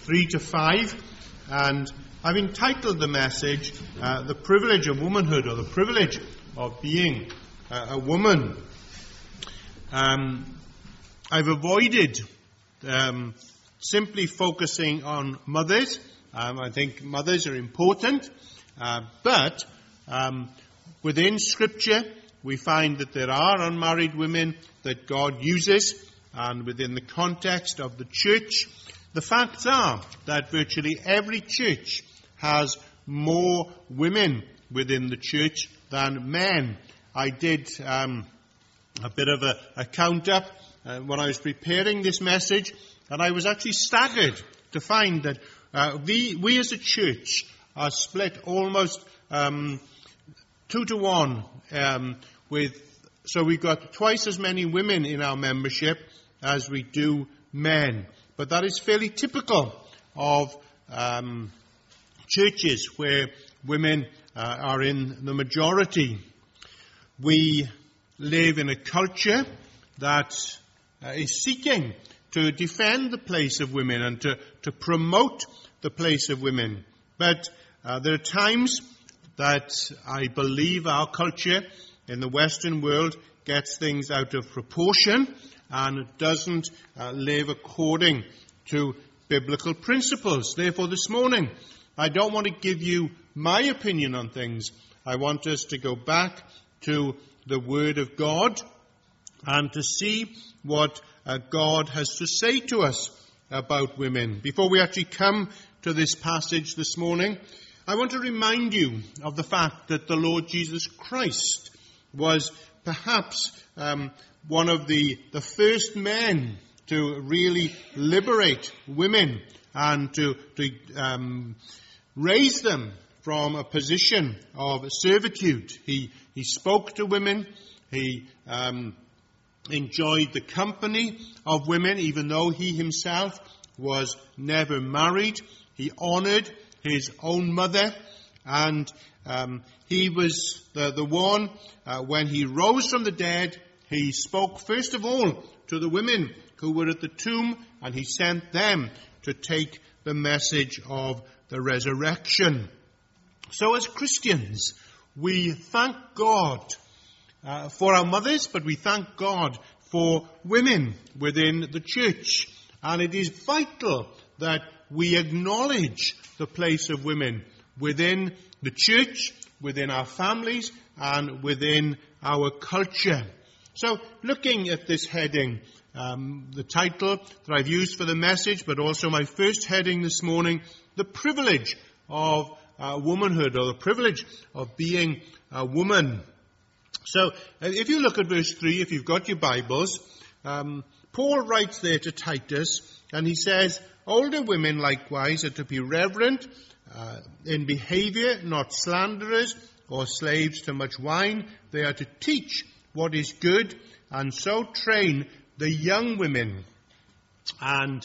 3 to 5, and I've entitled the message, The Privilege of Womanhood, or the Privilege of Being a Woman. I've avoided simply focusing on mothers. I think mothers are important, but within Scripture we find that there are unmarried women that God uses, and within the context of the church, the facts are that virtually every church has more women within the church than men. I did a bit of a count up when I was preparing this message, and I was actually staggered to find that we as a church are split almost 2 to 1 so we've got twice as many women in our membership as we do men. But that is fairly typical of churches where women are in the majority. We live in a culture that is seeking to defend the place of women and to promote the place of women. But there are times that I believe our culture in the Western world gets things out of proportion and doesn't live according to biblical principles. Therefore, this morning, I don't want to give you my opinion on things. I want us to go back to the Word of God and to see what God has to say to us about women. Before we actually come to this passage this morning, I want to remind you of the fact that the Lord Jesus Christ was perhaps one of the first men to really liberate women and to raise them from a position of servitude. He spoke to women. He enjoyed the company of women, even though he himself was never married. He honored his own mother, and he was the one, when he rose from the dead, he spoke first of all to the women who were at the tomb, and he sent them to take the message of the resurrection. So as Christians, we thank God for our mothers, but we thank God for women within the church. And it is vital that we acknowledge the place of women within the church, within our families, and within our culture. So, looking at this heading, the title that I've used for the message, but also my first heading this morning, the privilege of womanhood, or the privilege of being a woman. So, if you look at verse 3, if you've got your Bibles, Paul writes there to Titus, and he says, older women likewise are to be reverent in behavior, not slanderers or slaves to much wine. They are to teach what is good, and so train the young women. And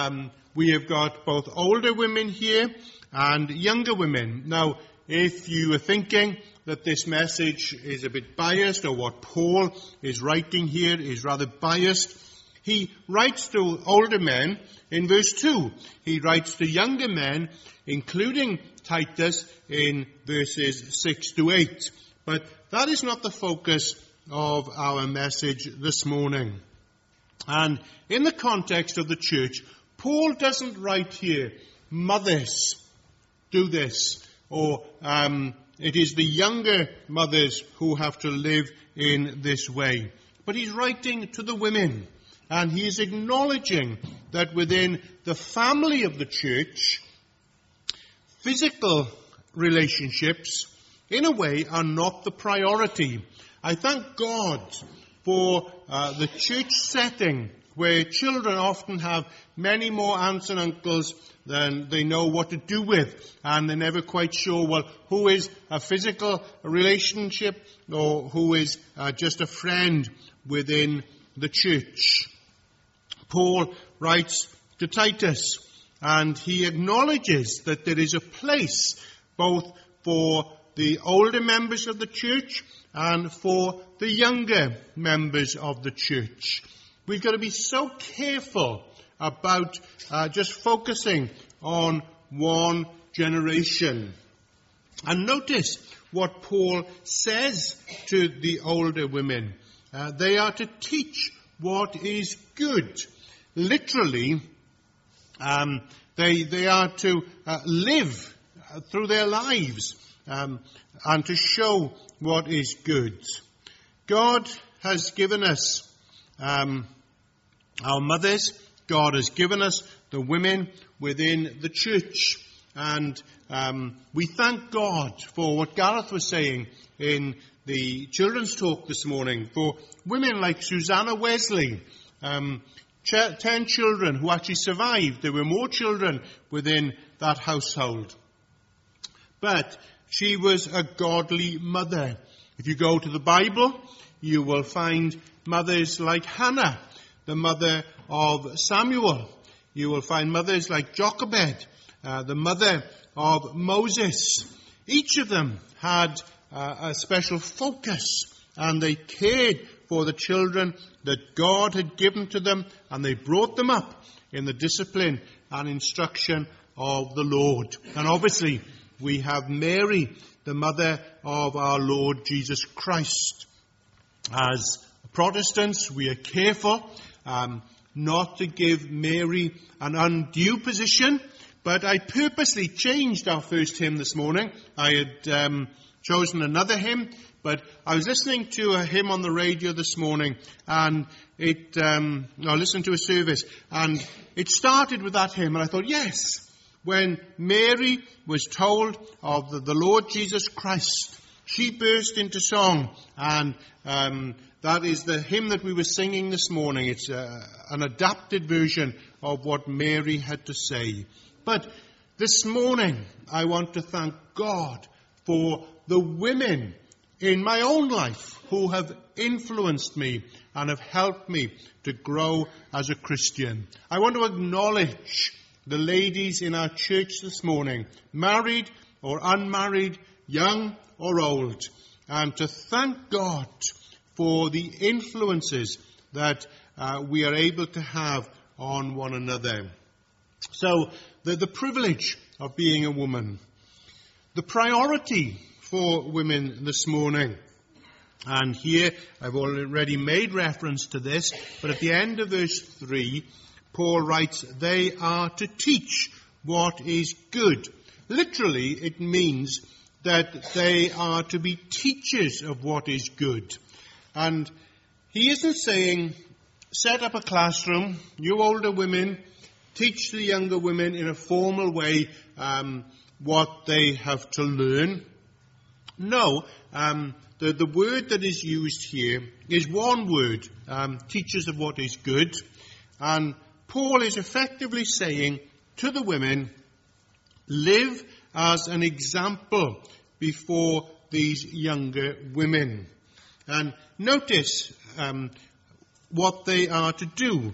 we have got both older women here and younger women. Now, if you are thinking that this message is a bit biased, or what Paul is writing here is rather biased, he writes to older men in verse 2. He writes to younger men, including Titus, in verses 6 to 8. But that is not the focus of our message this morning. And in the context of the church, Paul doesn't write here, mothers, do this, or it is the younger mothers who have to live in this way. But he's writing to the women, and he is acknowledging that within the family of the church, physical relationships, in a way, are not the priority. I thank God for the church setting, where children often have many more aunts and uncles than they know what to do with, and they're never quite sure, well, who is a physical relationship or who is just a friend within the church. Paul writes to Titus, and he acknowledges that there is a place both for the older members of the church and for the younger members of the church. We've got to be so careful about just focusing on one generation. And notice what Paul says to the older women. They are to teach what is good. Literally, they are to live through their lives and to show what is good. God has given us our mothers. God has given us the women within the church. And we thank God for what Gareth was saying in the children's talk this morning, for women like Susanna Wesley, 10 children who actually survived. There were more children within that household. But she was a godly mother. If you go to the Bible, you will find mothers like Hannah, the mother of Samuel. You will find mothers like Jochebed, the mother of Moses. Each of them had a special focus, and they cared for the children that God had given to them, and they brought them up in the discipline and instruction of the Lord. And obviously, we have Mary, the mother of our Lord Jesus Christ. As Protestants, we are careful not to give Mary an undue position, but I purposely changed our first hymn this morning. I had chosen another hymn, but I was listening to a hymn on the radio this morning, and I listened to a service, and it started with that hymn, and I thought, yes, when Mary was told of the Lord Jesus Christ, she burst into song, and that is the hymn that we were singing this morning. It's an adapted version of what Mary had to say. But this morning, I want to thank God for the women in my own life who have influenced me and have helped me to grow as a Christian. I want to acknowledge the ladies in our church this morning, married or unmarried, young or old, and to thank God for the influences that we are able to have on one another. So, the privilege of being a woman, the priority for women this morning. And here, I've already made reference to this, but at the end of verse 3, Paul writes, they are to teach what is good. Literally, it means that they are to be teachers of what is good. And he isn't saying, set up a classroom, you older women, teach the younger women in a formal way what they have to learn. No, the word that is used here is one word, teachers of what is good. And Paul is effectively saying to the women, live as an example before these younger women. And notice what they are to do.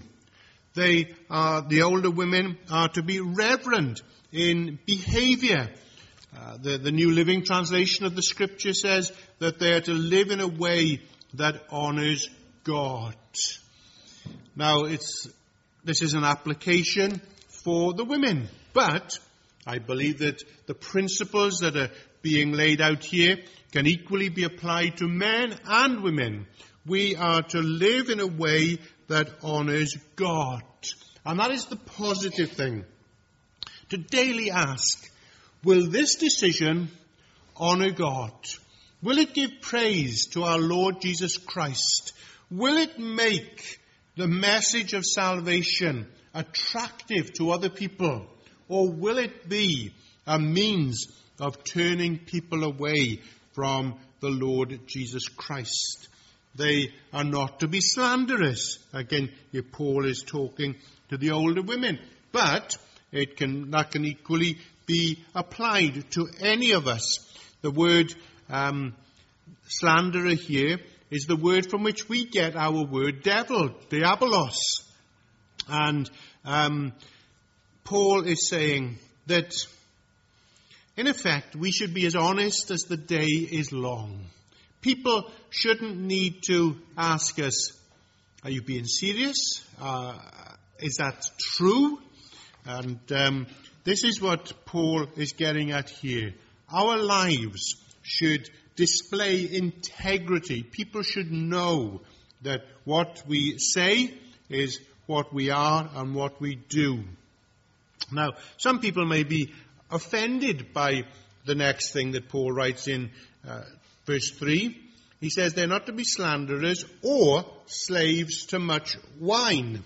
The older women are to be reverent in behavior. The New Living Translation of the Scripture says that they are to live in a way that honors God. Now, this is an application for the women, but I believe that the principles that are being laid out here can equally be applied to men and women. We are to live in a way that honors God. And that is the positive thing. To daily ask, will this decision honor God? Will it give praise to our Lord Jesus Christ? Will it make the message of salvation attractive to other people? Or will it be a means of turning people away from the Lord Jesus Christ? They are not to be slanderous. Again, here Paul is talking to the older women. But that can equally be applied to any of us. The word slanderer here is the word from which we get our word devil, diabolos. And Paul is saying that, in effect, we should be as honest as the day is long. People shouldn't need to ask us, are you being serious? is that true? And this is what Paul is getting at here. Our lives should display integrity. People should know that what we say is what we are and what we do. Now, some people may be offended by the next thing that Paul writes in verse 3. He says they're not to be slanderers or slaves to much wine.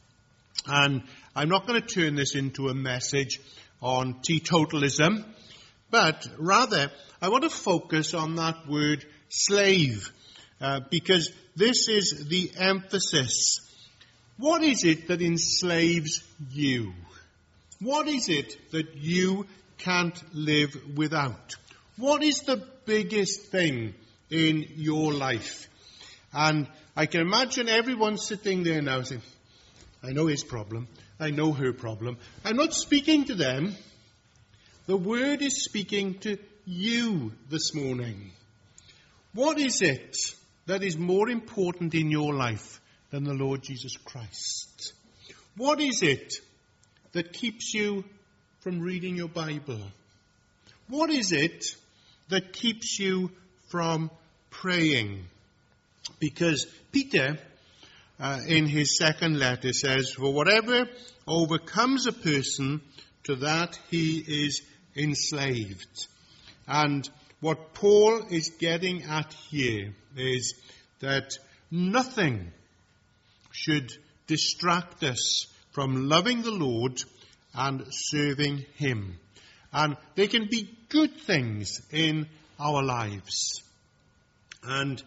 And I'm not going to turn this into a message on teetotalism, but rather I want to focus on that word slave, because this is the emphasis. What is it that enslaves you? What is it that you can't live without? What is the biggest thing in your life? And I can imagine everyone sitting there now saying, I know his problem. I know her problem. I'm not speaking to them. The word is speaking to you this morning. What is it that is more important in your life than the Lord Jesus Christ? What is it that keeps you from reading your Bible? What is it that keeps you from praying? Because Peter, in his second letter, says, for whatever overcomes a person, to that he is enslaved. And what Paul is getting at here is that nothing should distract us from loving the Lord and serving him. And they can be good things in our lives. And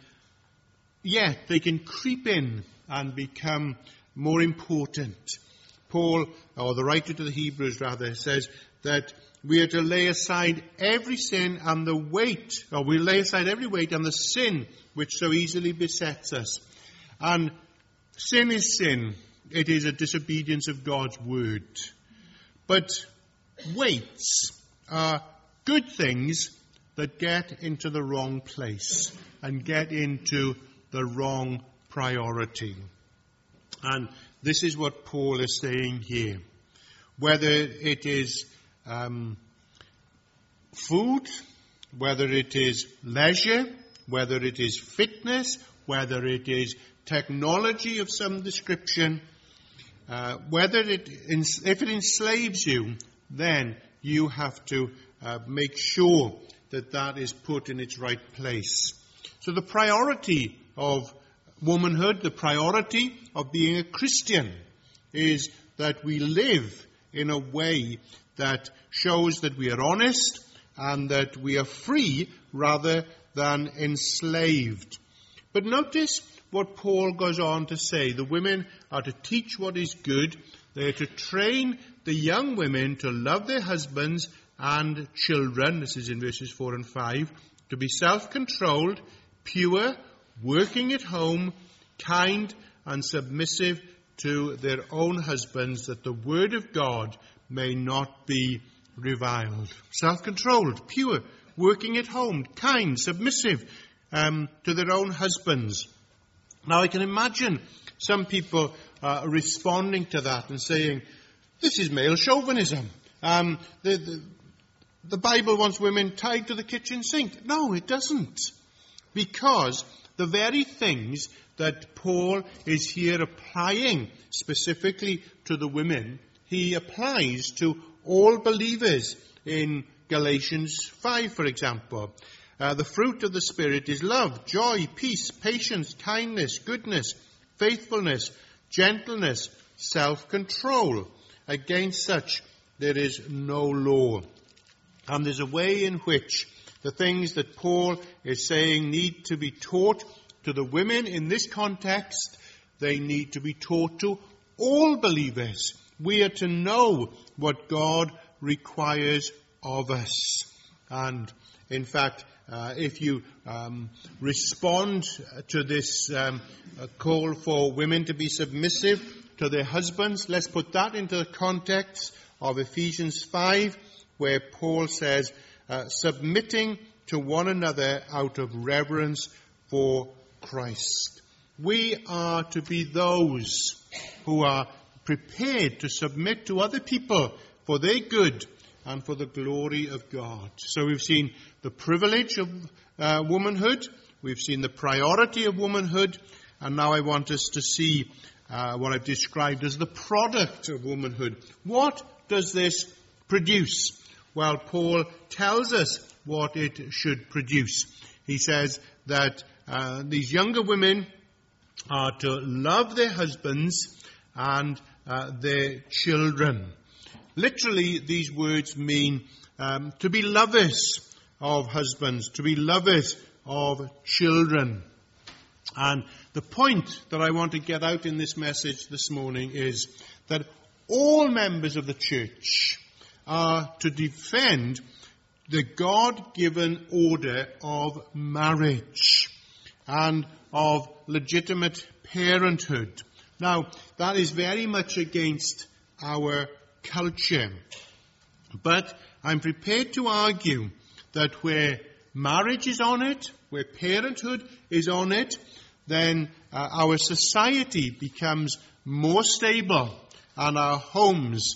yet they can creep in and become more important. Paul, or the writer to the Hebrews rather, says that we are to lay aside every sin and the weight, or we lay aside every weight and the sin which so easily besets us. And sin is sin. It is a disobedience of God's word. But weights are good things that get into the wrong place and get into the wrong priority. And this is what Paul is saying here. Whether it is food, whether it is leisure, whether it is fitness, whether it is technology of some description, if it enslaves you, then you have to make sure that that is put in its right place. So the priority of womanhood, the priority of being a Christian, is that we live in a way that shows that we are honest and that we are free rather than enslaved. But notice what Paul goes on to say. The women are to teach what is good. They are to train the young women to love their husbands and children. This is in verses 4 and 5. To be self-controlled, pure, working at home, kind and submissive to their own husbands, that the word of God may not be reviled. Self-controlled, pure, working at home, kind, submissive to their own husbands. Now I can imagine some people responding to that and saying, this is male chauvinism. The Bible wants women tied to the kitchen sink. No, it doesn't. Because the very things that Paul is here applying specifically to the women, he applies to all believers in Galatians 5, for example. The fruit of the Spirit is love, joy, peace, patience, kindness, goodness, faithfulness, gentleness, self-control. Against such there is no law. And there's a way in which the things that Paul is saying need to be taught to the women in this context. They need to be taught to all believers. We are to know what God requires of us. And in fact, if you respond to this call for women to be submissive to their husbands, let's put that into the context of Ephesians 5, where Paul says, submitting to one another out of reverence for Christ. We are to be those who are prepared to submit to other people for their good and for the glory of God. So we've seen the privilege of womanhood, we've seen the priority of womanhood, and now I want us to see what I've described as the product of womanhood. What does this produce? Well, Paul tells us what it should produce. He says that these younger women are to love their husbands and their children. Literally, these words mean to be lovers of husbands, to be lovers of children. And the point that I want to get out in this message this morning is that all members of the church are to defend the God-given order of marriage and of legitimate parenthood. Now, that is very much against our culture. But I'm prepared to argue that where marriage is on it, where parenthood is on it, then our society becomes more stable and our homes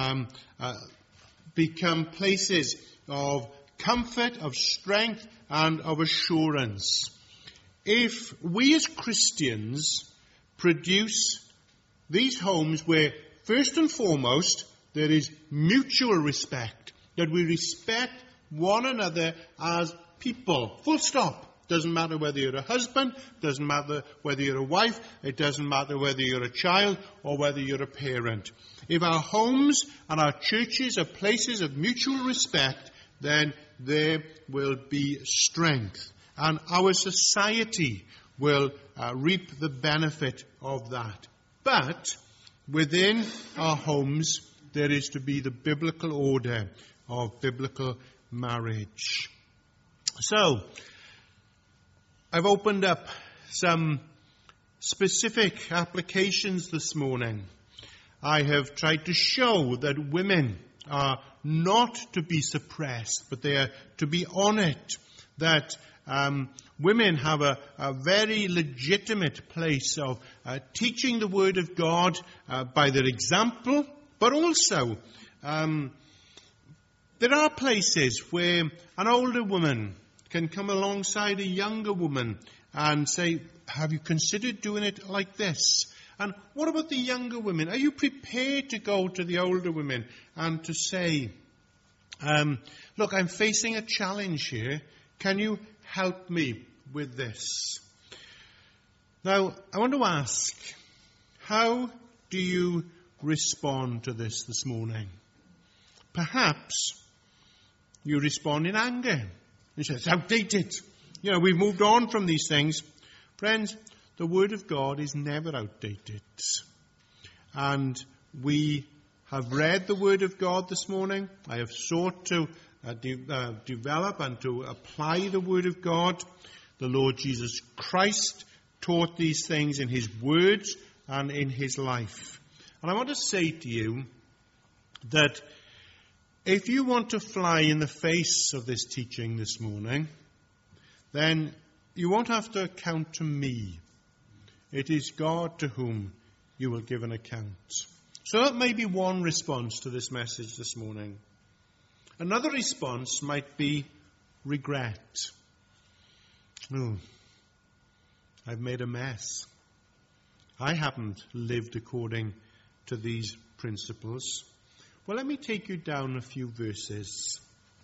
become places of comfort, of strength, and of assurance. If we as Christians produce these homes where, first and foremost, there is mutual respect, that we respect one another as people, full stop. Doesn't matter whether you're a husband, doesn't matter whether you're a wife, it doesn't matter whether you're a child or whether you're a parent. If our homes and our churches are places of mutual respect, then there will be strength. And our society will reap the benefit of that. But within our homes, there is to be the biblical order of biblical marriage. So, I've opened up some specific applications this morning. I have tried to show that women are not to be suppressed, but they are to be honoured. That women have a very legitimate place of teaching the Word of God by their example, but also there are places where an older woman can come alongside a younger woman and say, have you considered doing it like this? And what about the younger women? Are you prepared to go to the older women and to say, look, I'm facing a challenge here. Can you help me with this? Now, I want to ask, how do you respond to this morning? Perhaps you respond in anger. You say, it's outdated. We've moved on from these things. Friends, the Word of God is never outdated. And we have read the Word of God this morning. I have sought to develop and to apply the Word of God. The Lord Jesus Christ taught these things in His words and in His life. And I want to say to you that if you want to fly in the face of this teaching this morning, then you won't have to account to me. It is God to whom you will give an account. So that may be one response to this message this morning. Another response might be regret. Oh, I've made a mess. I haven't lived according to these principles. Well, let me take you down a few verses.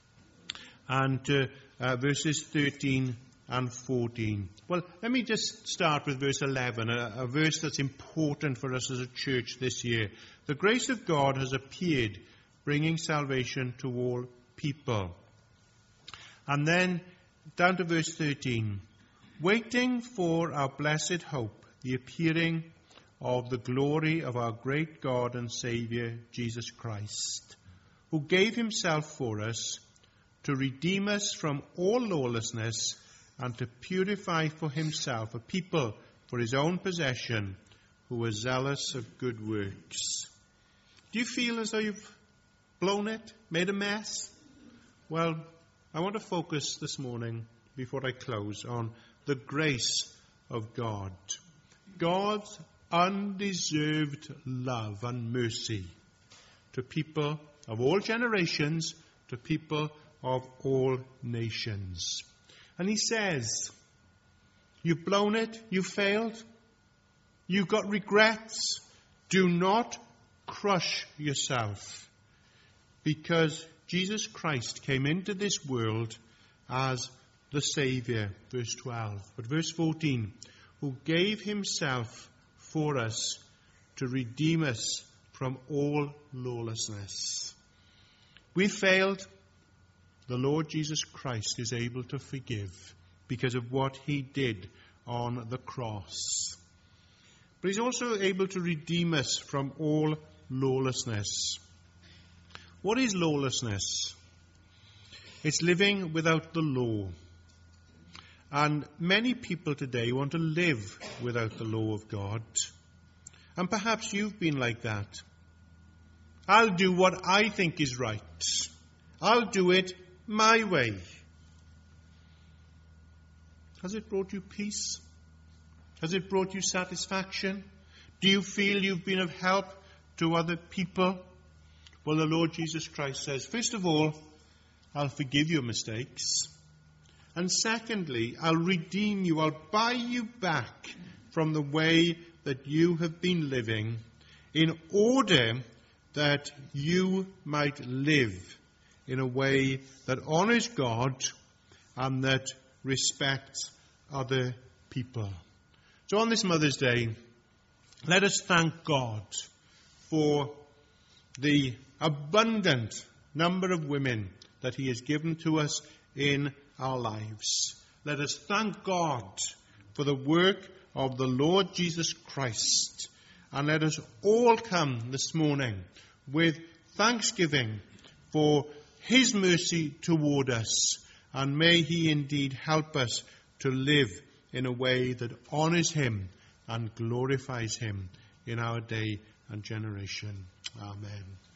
And verses 13 and 14. Well, let me just start with verse 11, a verse that's important for us as a church this year. The grace of God has appeared, bringing salvation to all people. And then down to verse 13. Waiting for our blessed hope, the appearing of the glory of our great God and Saviour, Jesus Christ, who gave Himself for us to redeem us from all lawlessness and to purify for Himself a people for His own possession who are zealous of good works. Do you feel as though you've blown it, made a mess? Well, I want to focus this morning, before I close, on the grace of God. God's undeserved love and mercy to people of all generations, to people of all nations. And he says, you've blown it, you failed, you've got regrets. Do not crush yourself, because Jesus Christ came into this world as the Saviour, verse 12. But verse 14, who gave himself for us to redeem us from all lawlessness. We failed. The Lord Jesus Christ is able to forgive because of what he did on the cross. But he's also able to redeem us from all lawlessness. What is lawlessness? It's living without the law. And many people today want to live without the law of God. And perhaps you've been like that. I'll do what I think is right. I'll do it my way. Has it brought you peace? Has it brought you satisfaction? Do you feel you've been of help to other people? Well, the Lord Jesus Christ says, first of all, I'll forgive your mistakes. And secondly, I'll redeem you. I'll buy you back from the way that you have been living, in order that you might live in a way that honors God and that respects other people. So on this Mother's Day, let us thank God for the abundant number of women that he has given to us in our lives. Let us thank God for the work of the Lord Jesus Christ. And let us all come this morning with thanksgiving for his mercy toward us. And may he indeed help us to live in a way that honors him and glorifies him in our day and generation. Amen.